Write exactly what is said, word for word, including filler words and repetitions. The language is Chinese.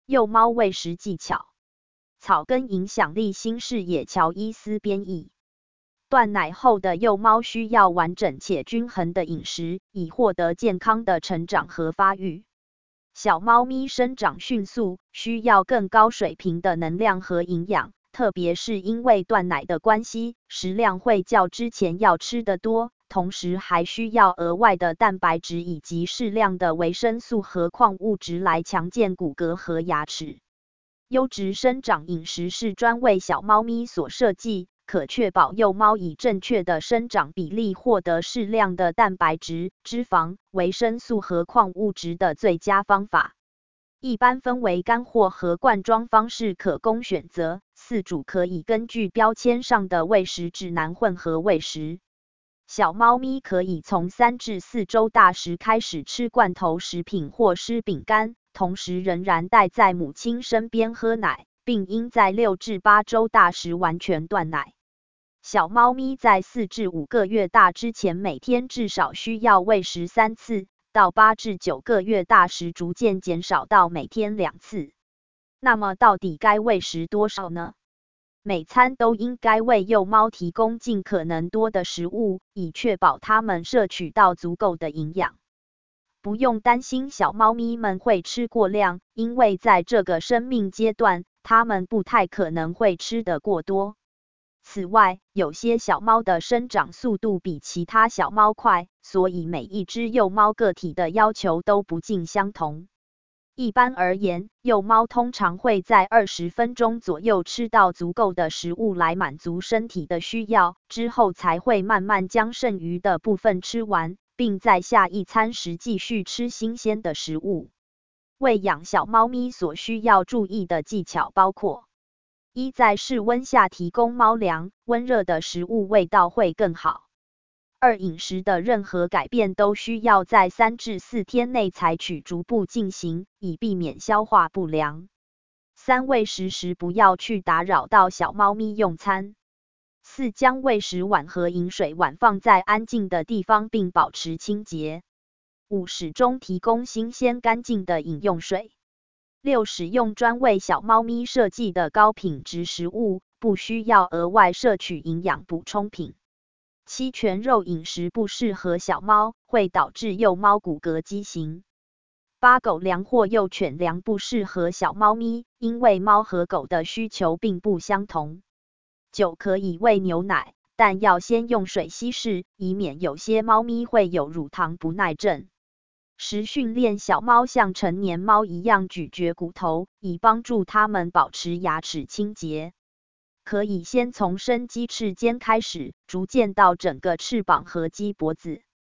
幼猫喂食技巧。草根影响力新视野乔伊斯编译。断奶后的幼猫需要完整且均衡的饮食，以获得健康的成长和发育。小猫咪生长迅速，需要更高水平的能量和营养，特别是因为断奶的关系，食量会较之前要吃得多，同时还需要额外的蛋白质以及适量的维生素和矿物质来强健骨骼和牙齿。优质生长饮食是专为小猫咪所设计，可确保幼猫以正确的生长比例获得适量的蛋白质、脂肪、维生素和矿物质的最佳方法。一般分为干货和罐装方式可供选择，饲主可以根据标签上的喂食指南混合喂食。小猫咪可以从三至四周大时开始吃罐头食品或湿饼干，同时仍然待在母亲身边喝奶，并应在六至八周大时完全断奶。小猫咪在四至五个月大之前，每天至少需要喂食三次，到八至九个月大时逐渐减少到每天两次。那么到底该喂食多少呢？每餐都应该为幼猫提供尽可能多的食物，以确保它们摄取到足够的营养。不用担心小猫咪们会吃过量，因为在这个生命阶段，它们不太可能会吃得过多。此外，有些小猫的生长速度比其他小猫快，所以每一只幼猫个体的要求都不尽相同。一般而言，幼猫通常会在二十分钟左右吃到足够的食物来满足身体的需要，之后才会慢慢将剩余的部分吃完，并在下一餐时继续吃新鲜的食物。喂养小猫咪所需要注意的技巧包括：一、在室温下提供猫粮，温热的食物味道会更好。二、饮食的任何改变都需要在三至四天内采取，逐步进行，以避免消化不良。三、喂食时不要去打扰到小猫咪用餐。四、将喂食碗和饮水碗放在安静的地方并保持清洁。五、始终提供新鲜干净的饮用水。六、使用专为小猫咪设计的高品质食物，不需要额外摄取营养补充品。七、全肉饮食不适合小猫，会导致幼猫骨骼畸形。八、狗粮或幼犬粮不适合小猫咪，因为猫和狗的需求并不相同。九、可以喂牛奶，但要先用水稀释，以免有些猫咪会有乳糖不耐症。十、训练小猫像成年猫一样咀嚼骨头，以帮助它们保持牙齿清洁。可以先从生鸡翅尖开始，逐渐到整个翅膀和鸡脖子。